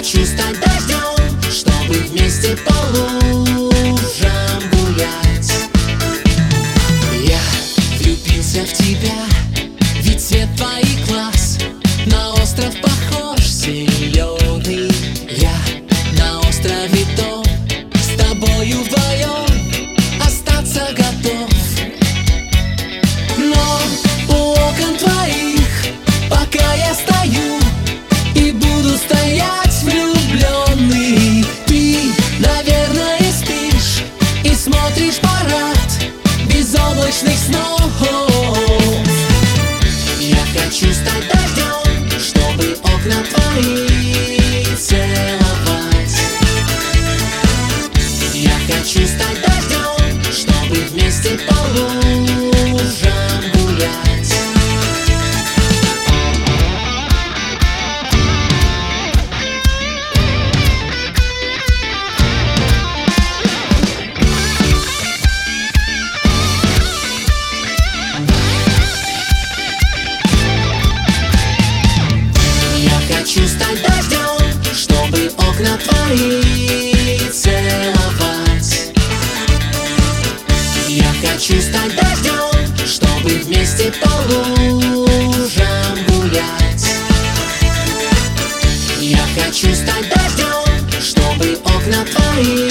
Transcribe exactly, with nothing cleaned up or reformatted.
хочу стать дождем, чтобы вместе по лужам гулять. Я влюбился в тебя, ведь цвет твоих глаз на остров похож зеленый. Я на острове том, с тобою вдвоем остаться готов. Но у окон твоих пока я стою и буду стоять влюбленный. Ты, наверное, спишь и смотришь парад безоблачных снов. Я хочу стать дождем, чтобы окна твои целовать. Я хочу стать дождем, чтобы вместе по лужам гулять. Хочу стать дождем, чтобы окна твои целовать. Я хочу стать дождем, чтобы вместе по лужам гулять. Я хочу стать дождем, чтобы окна твои